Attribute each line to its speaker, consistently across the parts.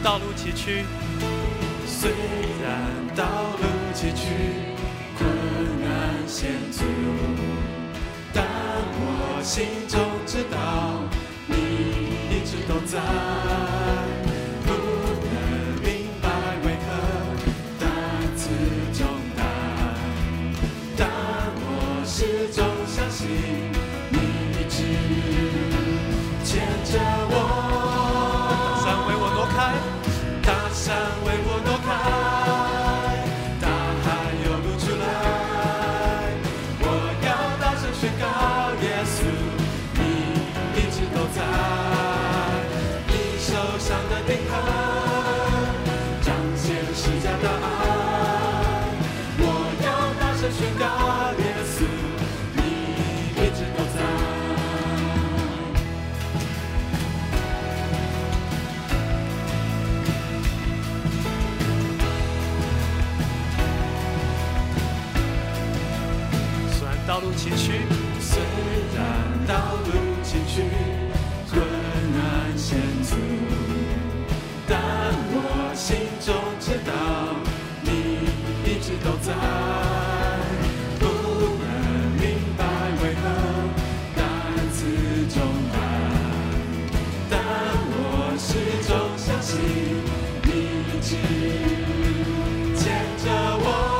Speaker 1: 道路崎岖，
Speaker 2: 虽然道路崎岖，困难险阻，但我心中知道你一直都在。不能明白为何担子重担，但我始终相信你一直牵着我。
Speaker 1: 山为我挪开，
Speaker 2: 大山为我挪开，大海有路出来。我要大声宣告，耶稣，你一直都在。你手上的钉痕，彰显十架的爱。我要大声宣告，耶稣，你一直都在。
Speaker 1: 虽然道路崎岖，
Speaker 2: 虽然道路崎岖，困难险阻，但我心中知道你一直都在。不能明白为何担子重担，但我始终相信你一直牵着我。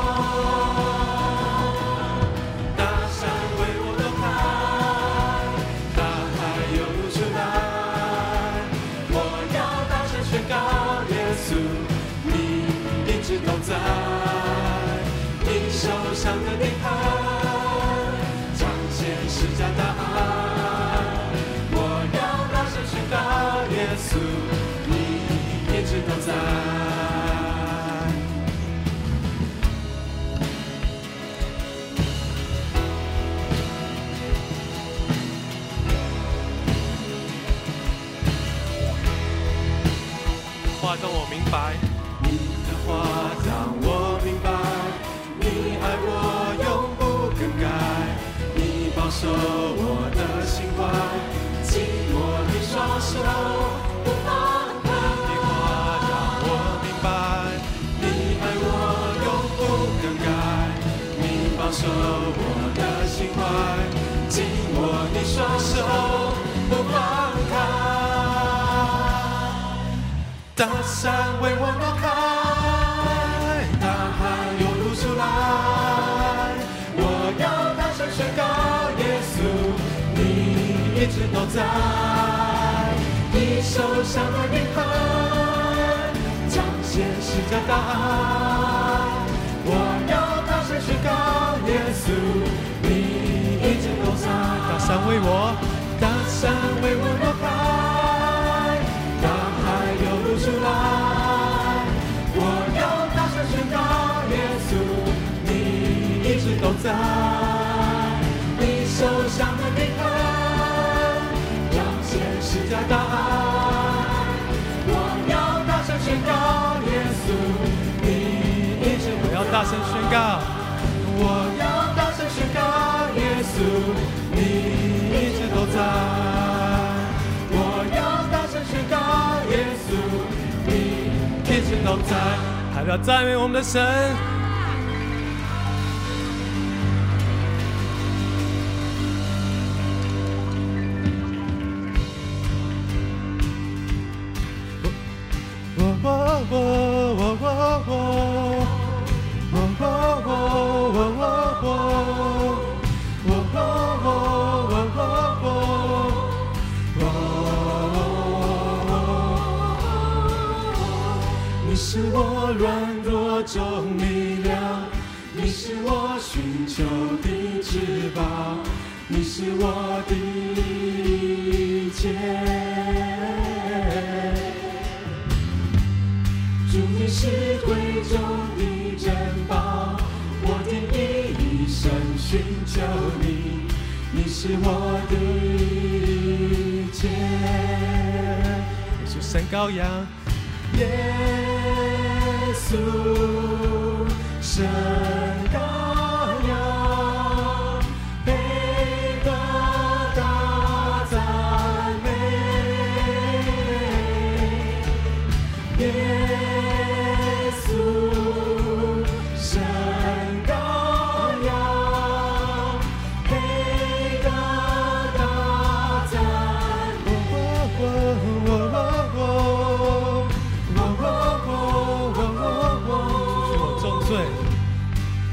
Speaker 2: 都在你手上的钉痕，彰显十架的爱。我要大声宣告，耶稣，你一直都在。
Speaker 1: 话让我明白。
Speaker 2: 话让我明白，你爱我永不更改，你保守我的心怀，紧握你双手不放开。
Speaker 1: 你话让我明白，
Speaker 2: 你爱我永不更改，你保守我的心怀，紧握你双手不放开。大山为我挪开。宣告耶稣，你一直都在。你手上的钉痕，彰显十架的爱。我要大声宣告耶稣，你一直都在。
Speaker 1: 大山为我，
Speaker 2: 大山为我挪开，大海有路出来。我要大声宣告耶稣，你一直都在。手上的钉痕，彰显十架的爱。我要大声宣告，耶稣，你一直都在。
Speaker 1: 我要大声宣告，
Speaker 2: 我要大声宣告，耶稣，你一直都在。我要大声宣告，耶稣，你一直都在。
Speaker 1: 还要赞美我们的神。
Speaker 2: 你是我软弱中力量，你是我寻求的至宝，你是我的一切。主，你是贵重的珍宝，我的一生寻求你，你是我的一切。
Speaker 1: 耶稣神羔羊，
Speaker 2: 耶稣神羔羊，配得大赞美。耶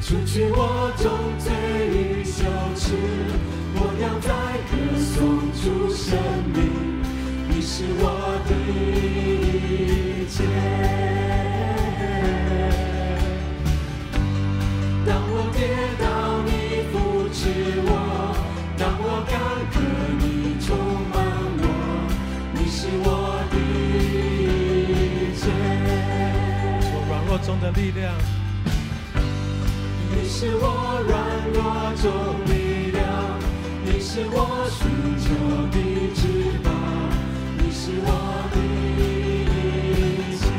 Speaker 2: 除去我重罪与羞耻，我要再歌颂主生命，你是我的一切。当我跌倒，你扶持我；当我干渴，你充满我，你是我的一切。
Speaker 1: 我软弱中的力量，
Speaker 2: 你是我软弱中力量，你是我寻求的至宝，你是我的一切。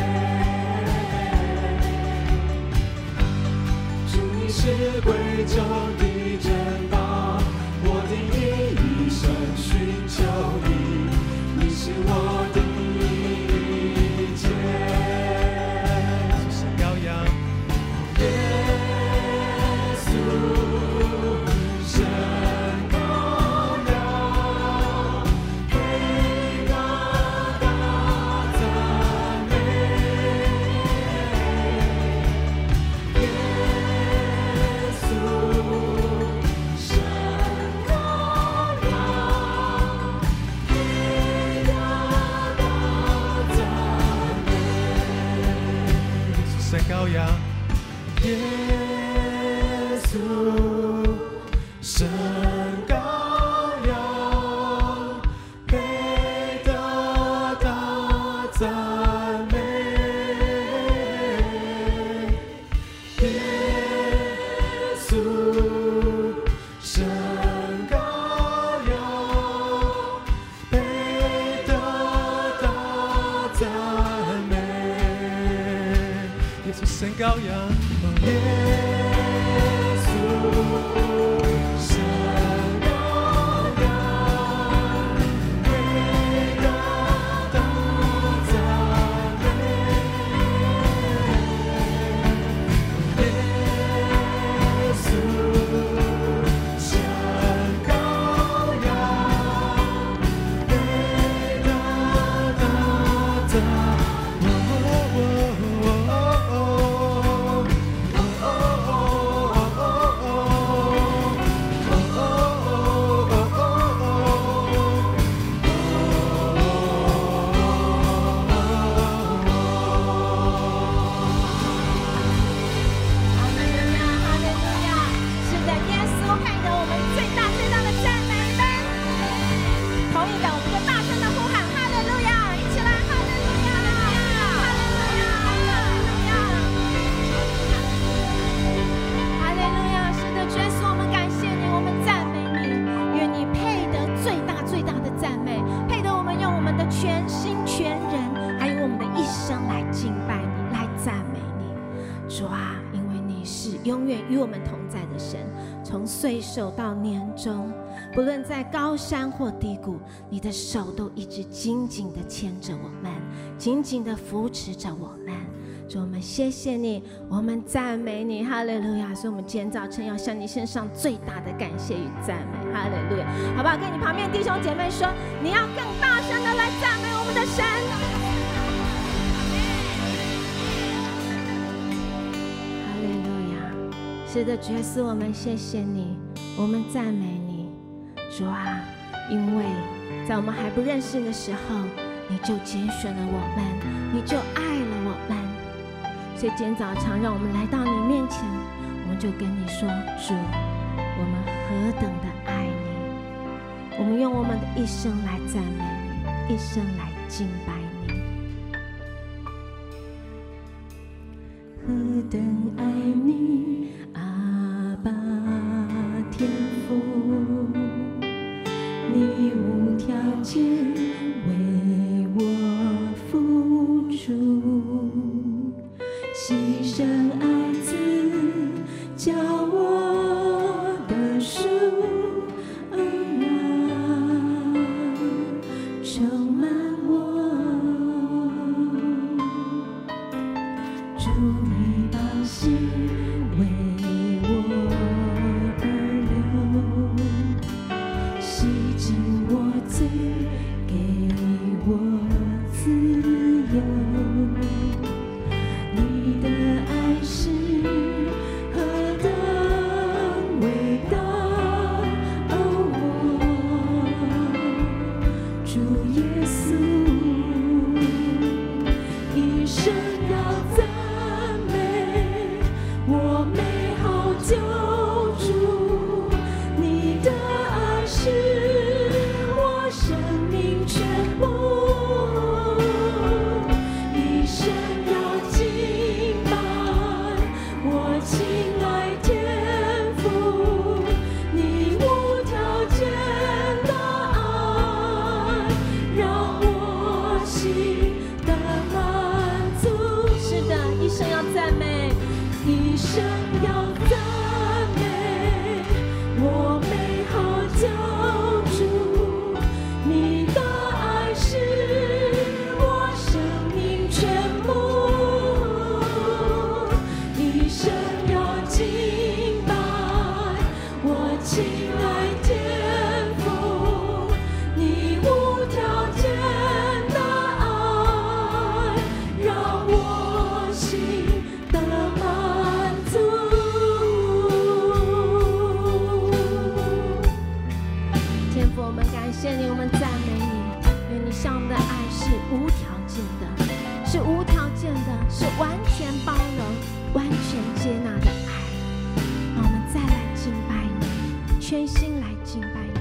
Speaker 2: 主，你是贵重的珍宝，我的一生寻求你，你是我的一切。
Speaker 1: 是神羔羊。羔羊，
Speaker 2: 耶稣，神羔羊，配得大赞美。耶稣，神羔羊，配得大赞美。
Speaker 1: 耶稣神羔羊，
Speaker 2: 耶稣神羔羊，配得大赞美。耶稣神羔羊，配得大赞美。
Speaker 3: 永远与我们同在的神，从岁首到年终，不论在高山或低谷，你的手都一直紧紧地牵着我们，紧紧地扶持着我们。主，我们谢谢你，我们赞美你，哈利路亚！所以我们今天早晨要向你献上最大的感谢与赞美，哈利路亚！好不好？跟你旁边弟兄姐妹说，你要更大声的来赞美我们的神。是的，主耶稣，我们谢谢你，我们赞美你，主啊，因为在我们还不认识你的时候，你就拣选了我们，你就爱了我们，所以今天早上让我们来到你面前，我们就跟你说，主，我们何等的爱你，我们用我们的一生来赞美你，一生来敬拜你。
Speaker 2: 何等爱你，阿爸天父，你无条件为我付出，牺牲爱子，叫我的属恩啊，充满我，主你宝血为我而流，洗净我罪，给我自由。你的爱是何
Speaker 3: 救主，你的爱是我生命全部，一生要敬拜我亲爱天父，你无条件的爱让我心得满足。是的，一生要赞美，一生要赞美我美好救主，你的爱是我生命全部，一生要敬拜我亲爱天父，你无条件的爱让我心得满足。天父，我们感谢你，我们赞美你，因为你向我们的爱是无条件的，是无条件的，是完全包容、完全接纳的爱。让我们再来敬拜你，全心来敬拜你。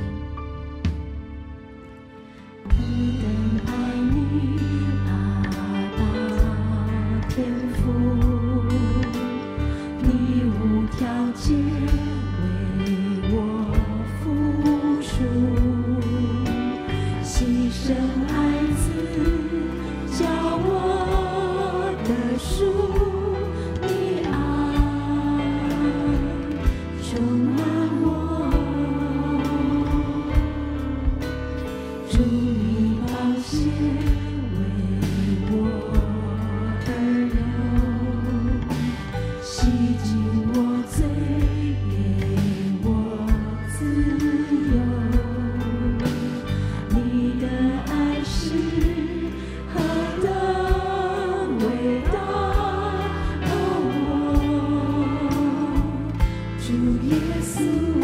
Speaker 3: 何等爱你，阿爸天父，你无条件为我付出，牺牲孩子，叫我得赎，你爱充满我，主你宝血为我而流，洗净我罪，给我自由。你的爱是何等伟大，主耶稣，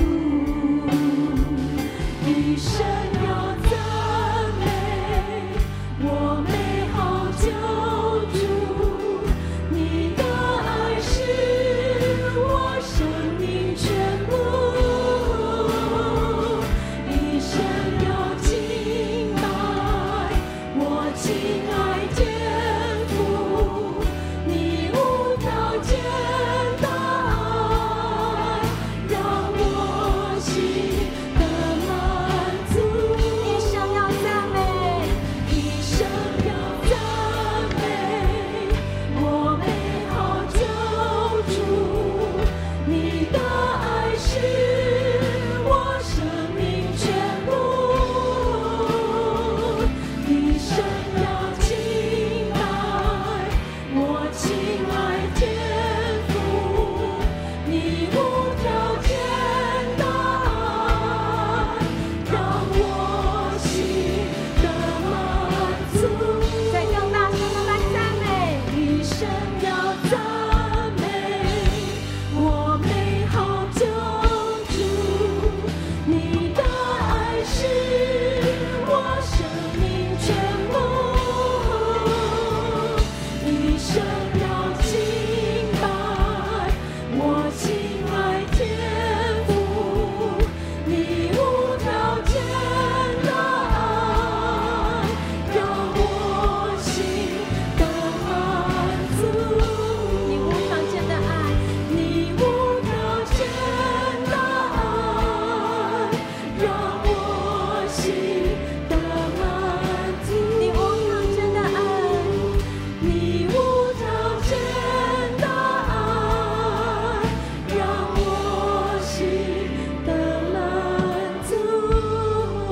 Speaker 3: 一生要赞美我美好救主，你的爱是我生命全部，一生要敬拜我亲爱天父，你无条件的爱让我心得满足，一生要赞美，一生要赞美我美好救主，你的爱是我生命全部，一生要敬拜我亲爱天父，你无条件的爱让我心得满足。再更大声的来赞美，一生要赞美我美好救主，你的爱是我生命全部，一生要敬拜我亲爱天父，你无条件的爱让我心得满足，你无条件的爱，你无条件的爱让我心得满足，你无条件的爱，你无条件的爱让我心得满足。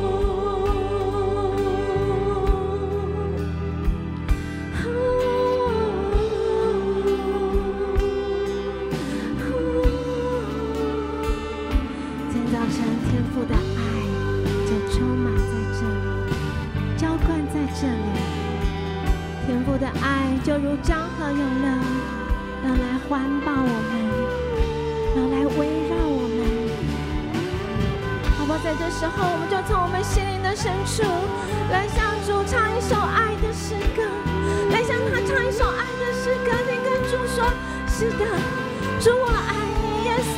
Speaker 3: 今天早晨，天父的爱就充满在这里，浇灌在这里。天父的爱就如江河涌流，要来环抱我们，要来围绕我们。好不好？在这时候，我们就从我们心灵的深处来向主唱一首爱的诗歌，来向他唱一首爱的诗歌，并跟主说：是的，主我爱你，耶稣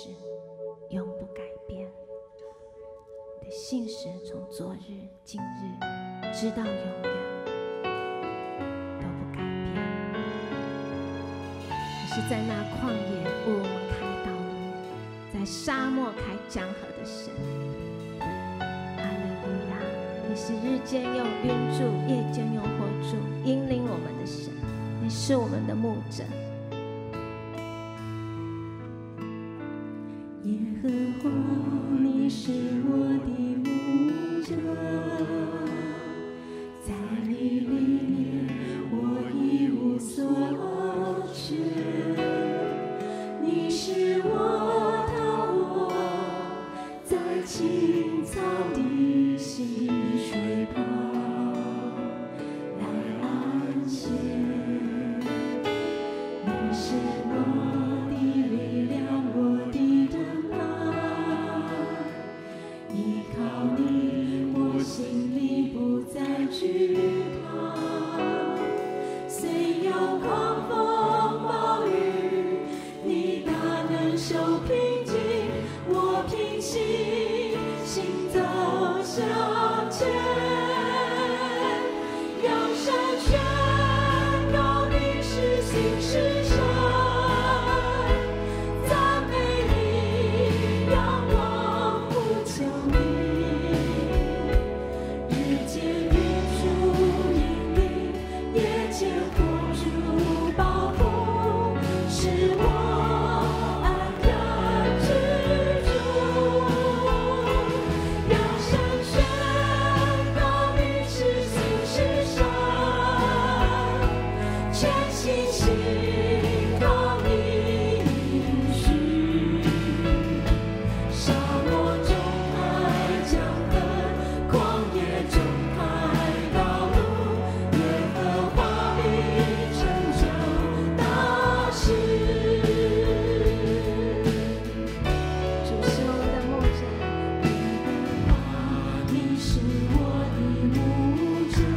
Speaker 3: 实永不改变，你的信实从昨日、今日直到永远都不改变。你是在那旷野为我们开道路，在沙漠开江河的神。哈利路亚！你是日间用云柱，夜间用火柱引领我们的神。你是我们的牧者。
Speaker 4: 耶和华，你是我的牧者，在你里面我一无所缺。你是我的我，在青草地溪水旁来安歇。你是我的力量，我的盾牌，依靠你，我心里不再惧怕。虽有狂风暴雨，你大能手平静，我平息，行走向前，扬声宣告你是新世神，赞美你，仰望呼求你，日间云柱引领，夜间火柱保护，使我安然居住。扬声宣告你是新世神，全心信靠你应许。沙漠中开江河，旷野中开道路，耶和华必成就大事。
Speaker 3: 主是我们的牧者。
Speaker 4: 耶和华，你是我的牧者，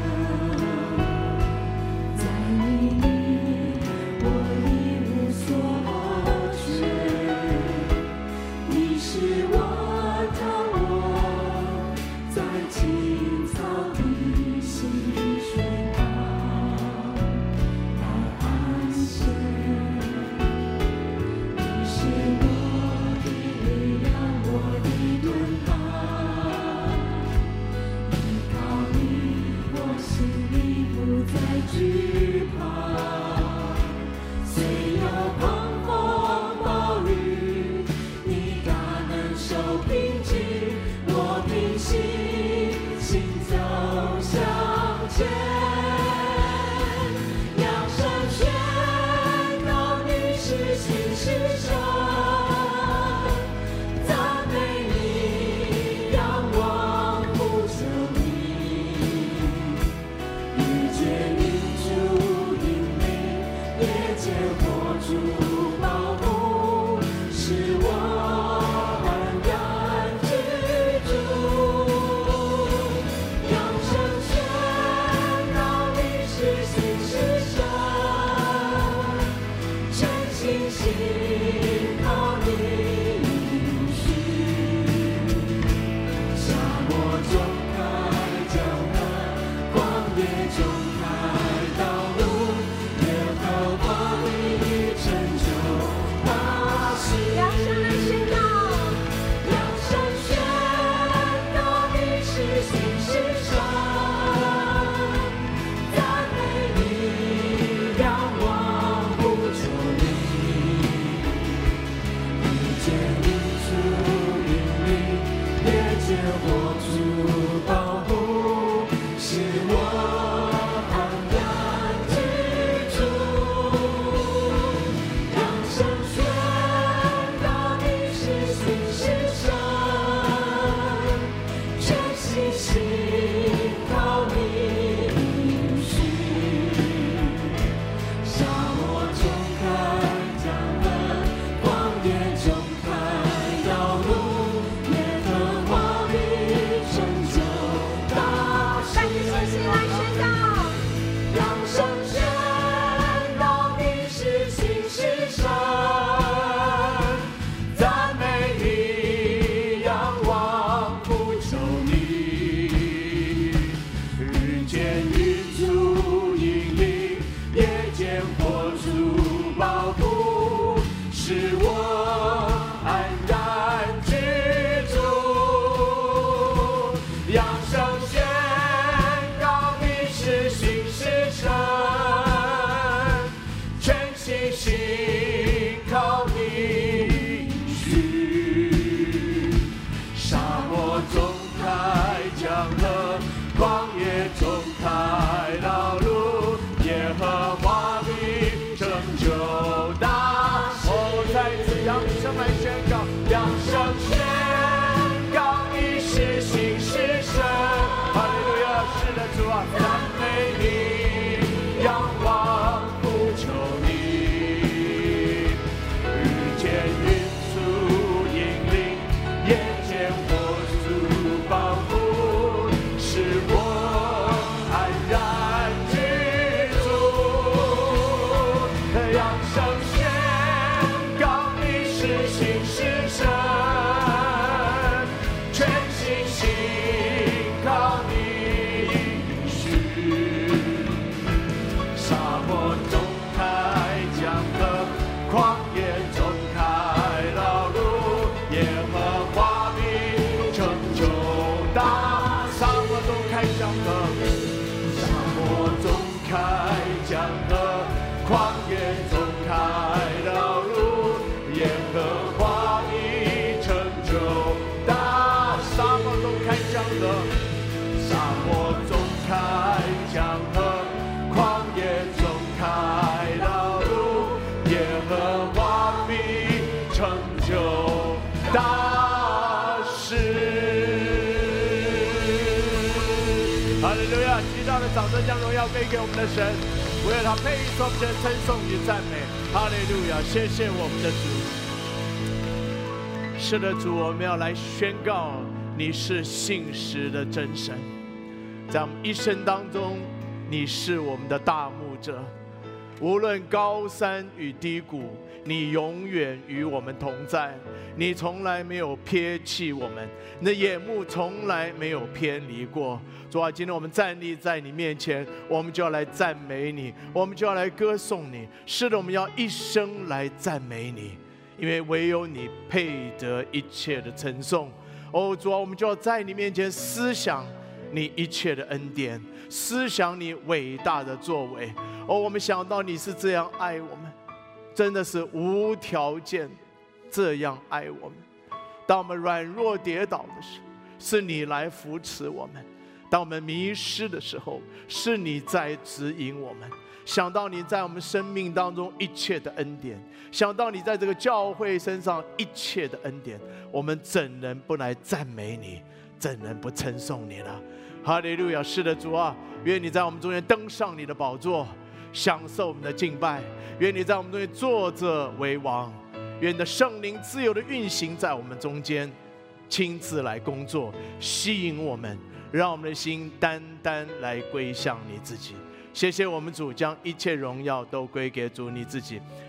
Speaker 4: 在你里面我一无所缺。你是我的我，在青草地溪水旁来安歇。你是我的力量，我的盾牌，依靠你，我心里不再惧怕。虽有狂风暴雨，你大能手平静，我平息，行走向前，扬声宣告你是新世神，赞美你，仰望呼求你，日间云柱引领，夜间火柱保护，使我安然居
Speaker 2: 扬声宣告你是信是神。哈利路亚，是的主啊，赞美你，仰望呼求你，日间云素引领，夜间火速保护，使我安然居住。扬声宣告你是信是神，全心信靠你应许。沙漠中开江河，旷野中开道路，耶和华必成就大。沙漠中开江河，沙漠中开江河，旷野中开道路，耶和华必成就大。沙漠中开江河，沙漠中开江河，旷野中开道路，耶和华必成就大事。哈利路亚！极大的掌声将荣耀归给我们的神，为了他配受我们的称颂与赞美。哈利路亚！谢谢我们的主。是的，主，我们要来宣告你是信实的真神，在我们一生当中，你是我们的大牧者。无论高山与低谷，你永远与我们同在，你从来没有撇弃我们，你的眼目从来没有偏离过。主啊，今天我们站立在你面前，我们就要来赞美你，我们就要来歌颂你。是的，我们要一生来赞美你，因为唯有你配得一切的称颂。哦，主啊，我们就要在你面前思想你一切的恩典，思想你伟大的作为。哦，我们想到你是这样爱我们，真的是无条件这样爱我们。当我们软弱跌倒的时候，是你来扶持我们；当我们迷失的时候，是你在指引我们。想到你在我们生命当中一切的恩典，想到你在这个教会身上一切的恩典，我们怎能不来赞美你，怎能不称颂你呢？哈利路亚！是的，主啊，愿你在我们中间登上你的宝座，享受我们的敬拜。愿你在我们中间坐着为王，愿你的圣灵自由的运行在我们中间，亲自来工作，吸引我们，让我们的心单单来归向你自己。谢谢我们主，将一切荣耀都归给主你自己。